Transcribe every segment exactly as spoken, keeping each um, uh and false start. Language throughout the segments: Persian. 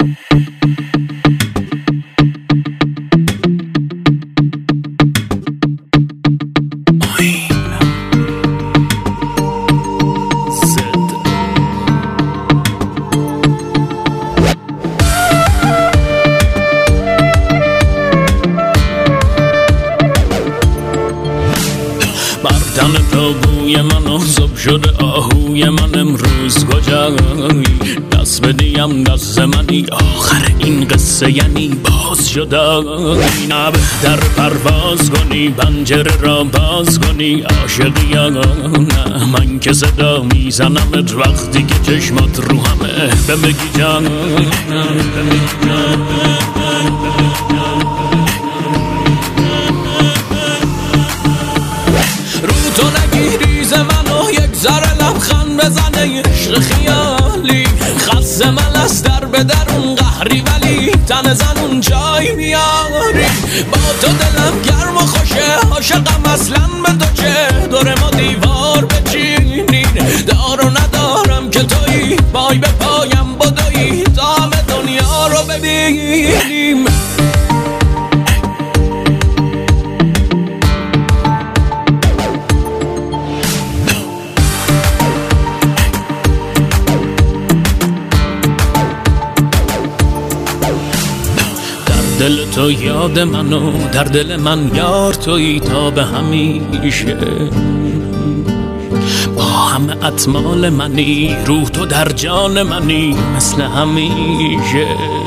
بردن تابوی من آزاب شده آهوی من امروز کجایی دست بدیم دست منی آخر این قصه یعنی باز شده نه بهتر پرواز کنی پنجره را باز کنی عاشقی یا نه من که صدا میزنمت وقتی که چشمات رو همه بمگی جان رو تو نگیری ز منو یک ذره لبخند بزنه عشق خیالی خست من از در به درون قهری ولی تن زنون جای میاری با تو دلم گرم و خوشه عاشقم اصلا به تو چه دور ما دیوار بچینین دار و ندارم که تویی پای به پایم بدویی تا همه دنیا رو ببینیم دل تو یاد منو در دل من یار تویی تا به همیشه با همه اطمال منی روح تو در جان منی مثل همیشه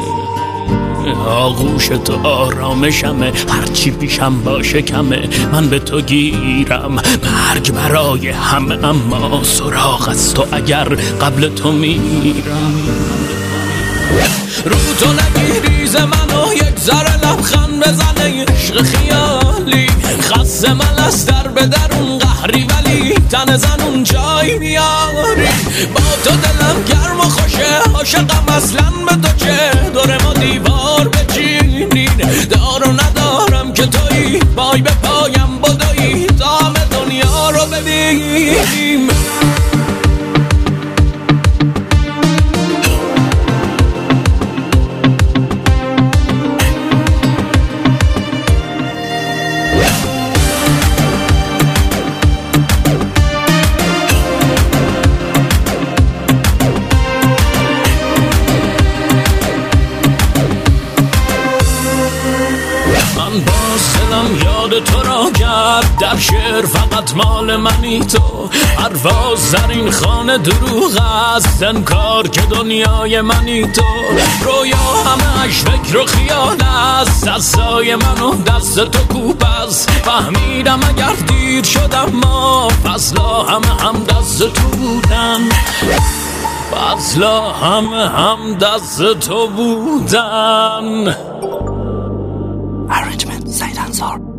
آغوش تو آرامشمه هرچی پیشم باشه کمه من به تو گیرم مرگ برای همه اما سراغ از تو اگر قبل تو میرم رو تو نگیری ز منو یک ذره لبخند بزنه عشق خیالی خست من از در به درون قهری ولی تن زنون جای میاری با تو دلم گرم و خوشه عاشقم اصلا به تو چه دور ما دیوار بچینین دار و ندارم که تویی پای به پایم بدویی تا همه دنیا رو ببینیم باز دلم یاد تو را کرد در شعر فقط مال منی تو پرواز در این خانه دروغ است انکار که دنیای منی تو رویا همه اش فکر و خیال است دستای من و دست تو کوب است فهمیدم اگر دیر شدم ما فضلا همه هم دست تو بودن فضلا همه هم دست تو بودن Arrangement, Said Ansar.